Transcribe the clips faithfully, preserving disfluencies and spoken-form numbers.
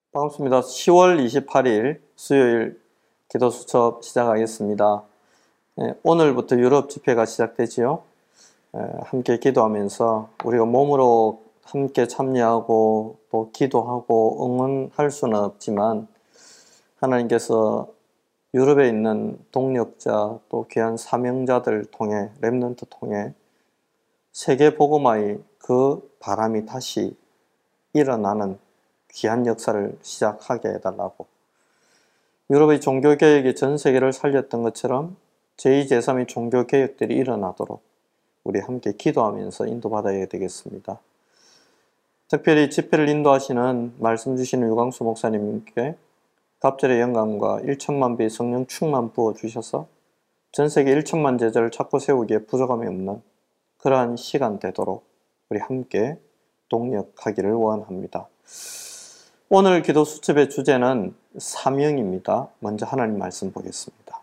반갑습니다. 시월 이십팔일 수요일 기도 수첩 시작하겠습니다. 예, 오늘부터 유럽 집회가 시작되지요. 예, 함께 기도하면서 우리가 몸으로 함께 참여하고 또 기도하고 응원할 수는 없지만 하나님께서 유럽에 있는 동력자 또 귀한 사명자들 통해 렘넌트 통해 세계 복음화의 그 바람이 다시 일어나는 귀한 역사를 시작하게 해달라고. 유럽의 종교개혁이 전 세계를 살렸던 것처럼 제이, 제삼의 종교개혁들이 일어나도록 우리 함께 기도하면서 인도받아야 되겠습니다. 특별히 집회를 인도하시는 말씀 주시는 유광수 목사님께 갑절의 영감과 일천만 배의 성령 충만 부어주셔서 전 세계 일천만 제자를 찾고 세우기에 부족함이 없는 그러한 시간 되도록 우리 함께 동력하기를 원합니다. 오늘 기도 수첩의 주제는 사명입니다. 먼저 하나님 말씀 보겠습니다.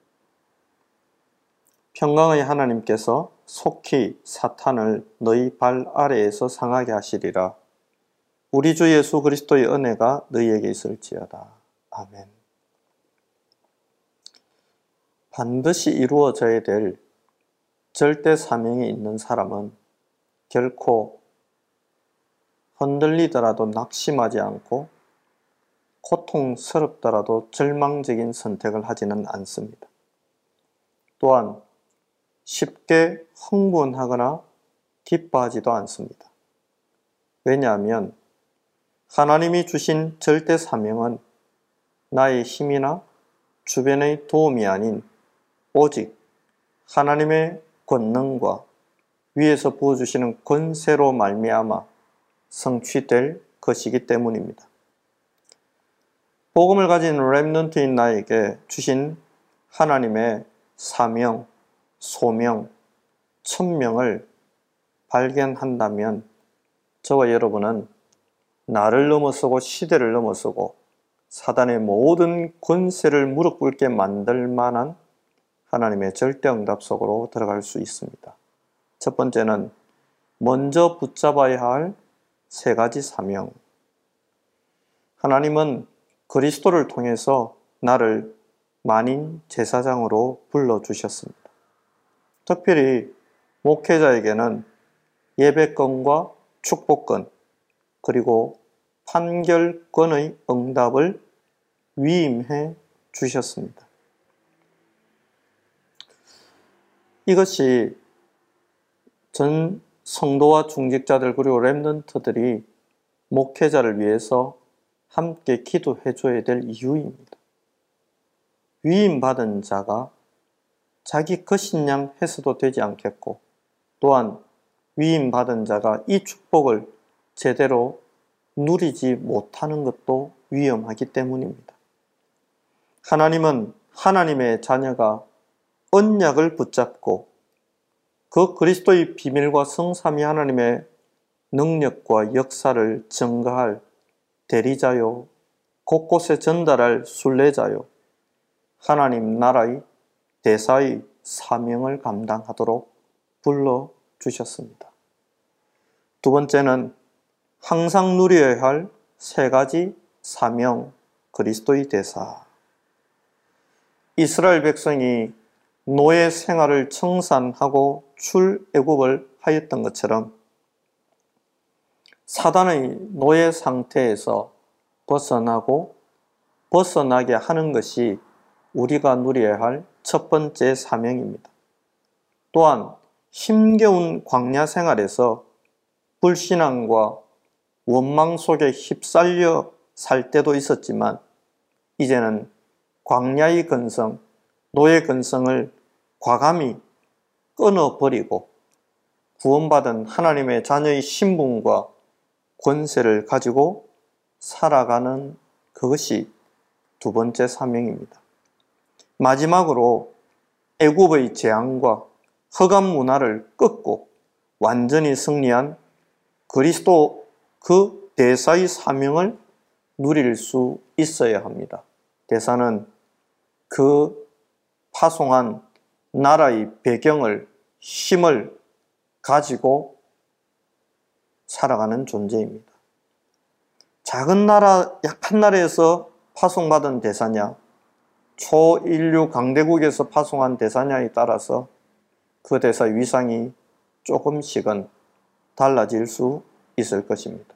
평강의 하나님께서 속히 사탄을 너희 발 아래에서 상하게 하시리라. 우리 주 예수 그리스도의 은혜가 너희에게 있을지어다. 아멘. 반드시 이루어져야 될 절대 사명이 있는 사람은 결코 흔들리더라도 낙심하지 않고 고통스럽더라도 절망적인 선택을 하지는 않습니다. 또한 쉽게 흥분하거나 기뻐하지도 않습니다. 왜냐하면 하나님이 주신 절대 사명은 나의 힘이나 주변의 도움이 아닌 오직 하나님의 권능과 위에서 부어주시는 권세로 말미암아 성취될 것이기 때문입니다. 복음을 가진 렘넌트인 나에게 주신 하나님의 사명, 소명, 천명을 발견한다면 저와 여러분은 나를 넘어서고 시대를 넘어서고 사단의 모든 권세를 무릎 꿇게 만들 만한 하나님의 절대응답 속으로 들어갈 수 있습니다. 첫 번째는 먼저 붙잡아야 할 세 가지 사명. 하나님은 그리스도를 통해서 나를 만인 제사장으로 불러주셨습니다. 특별히 목회자에게는 예배권과 축복권 그리고 판결권의 응답을 위임해 주셨습니다. 이것이 전 성도와 중직자들 그리고 렘넌트들이 목회자를 위해서 함께 기도해 줘야 될 이유입니다. 위임받은 자가 자기 것인양 해서도 되지 않겠고 또한 위임받은 자가 이 축복을 제대로 누리지 못하는 것도 위험하기 때문입니다. 하나님은 하나님의 자녀가 언약을 붙잡고 그 그리스도의 비밀과 성삼위 하나님의 능력과 역사를 증거할 대리자요, 곳곳에 전달할 순례자요, 하나님 나라의 대사의 사명을 감당하도록 불러주셨습니다. 두 번째는 항상 누려야 할 세 가지 사명, 그리스도의 대사. 이스라엘 백성이 노예 생활을 청산하고 출애굽을 하였던 것처럼 사단의 노예 상태에서 벗어나고 벗어나게 하는 것이 우리가 누려야 할 첫 번째 사명입니다. 또한 힘겨운 광야 생활에서 불신앙과 원망 속에 휩쓸려 살 때도 있었지만 이제는 광야의 근성, 노예 근성을 과감히 끊어버리고 구원받은 하나님의 자녀의 신분과 권세를 가지고 살아가는 그것이 두 번째 사명입니다. 마지막으로 애굽의 재앙과 흑암 문화를 꺾고 완전히 승리한 그리스도 그 대사의 사명을 누릴 수 있어야 합니다. 대사는 그 파송한 나라의 배경을, 힘을 가지고 살아가는 존재입니다. 작은 나라, 약한 나라에서 파송받은 대사냐, 초인류 강대국에서 파송한 대사냐에 따라서 그 대사의 위상이 조금씩은 달라질 수 있을 것입니다.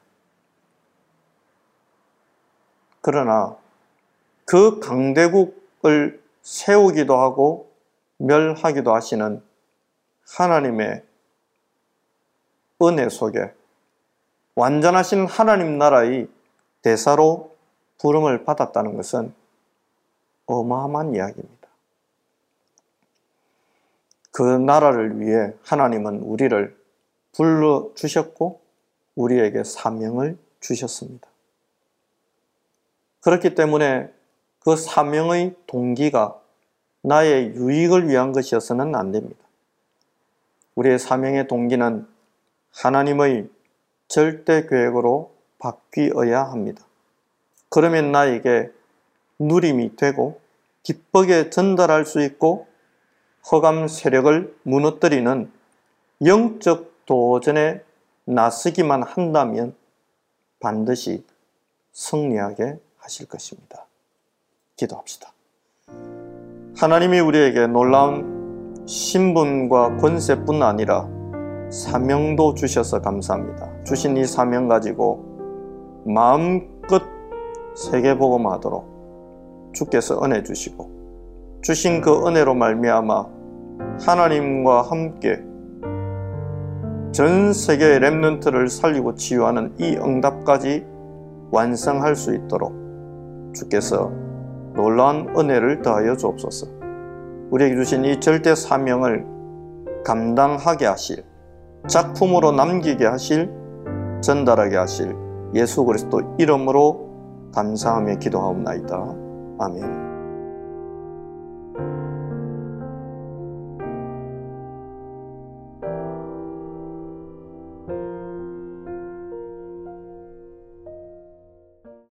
그러나 그 강대국을 세우기도 하고 멸하기도 하시는 하나님의 은혜 속에 완전하신 하나님 나라의 대사로 부름을 받았다는 것은 어마어마한 이야기입니다. 그 나라를 위해 하나님은 우리를 불러주셨고 우리에게 사명을 주셨습니다. 그렇기 때문에 그 사명의 동기가 나의 유익을 위한 것이어서는 안 됩니다. 우리의 사명의 동기는 하나님의 절대 계획으로 바뀌어야 합니다. 그러면 나에게 누림이 되고 기쁘게 전달할 수 있고 흑암 세력을 무너뜨리는 영적 도전에 나서기만 한다면 반드시 승리하게 하실 것입니다. 기도합시다. 하나님이 우리에게 놀라운 신분과 권세뿐 아니라 사명도 주셔서 감사합니다. 주신 이 사명 가지고 마음껏 세계복음하도록 주께서 은혜 주시고 주신 그 은혜로 말미암아 하나님과 함께 전 세계의 렘넌트를 살리고 치유하는 이 응답까지 완성할 수 있도록 주께서 놀라운 은혜를 더하여 주옵소서. 우리에게 주신 이 절대 사명을 감당하게 하실, 작품으로 남기게 하실, 전달하게 하실 예수 그리스도 이름으로 감사하며 기도하옵나이다. 아멘.